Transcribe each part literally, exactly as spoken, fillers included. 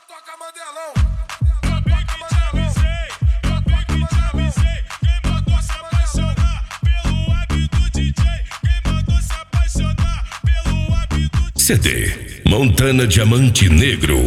toca Mandelão. Eu bem que te avisei, eu bem que te avisei. Quem mandou se apaixonar pelo hábito do D J? Quem mandou se apaixonar pelo hábito do D J? C D Montana Diamante Negro.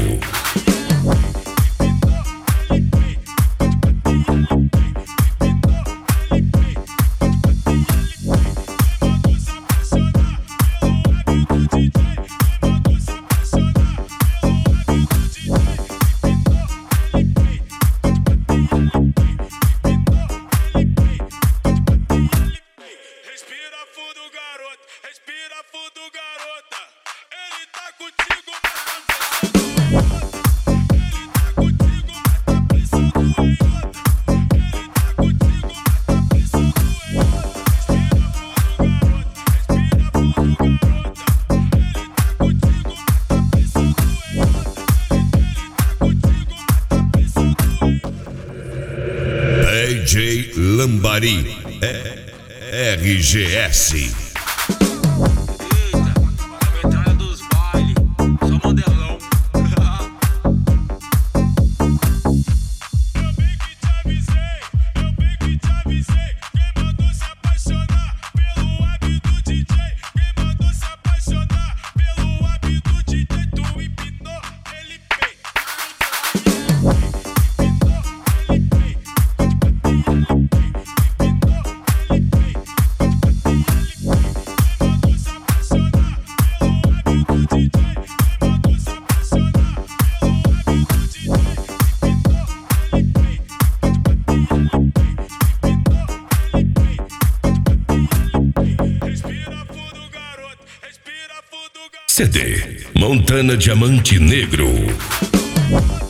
Respira fundo, garoto, respira fundo, garota. Ele tá contigo, mas tá pensando em outra. Ele tá contigo, mas tá pensando em outra. Ele tá contigo, mas tá pensando em outra. Respira fundo, garota. Ele tá contigo, mas tá pensando em outra. Ele tá contigo, mas tá pensando em outra. D J Lambari, R G S. Eita, a metralha dos bailes, só Mandelão. Eu bem que te avisei, eu bem que te avisei. Quem mandou se apaixonar pelo hábito do D J? Quem mandou se apaixonar pelo hábito do D J? Tu empinou, ele fez. Respira fundo, garoto, respira fundo, garoto. C D Montana Diamante Negro.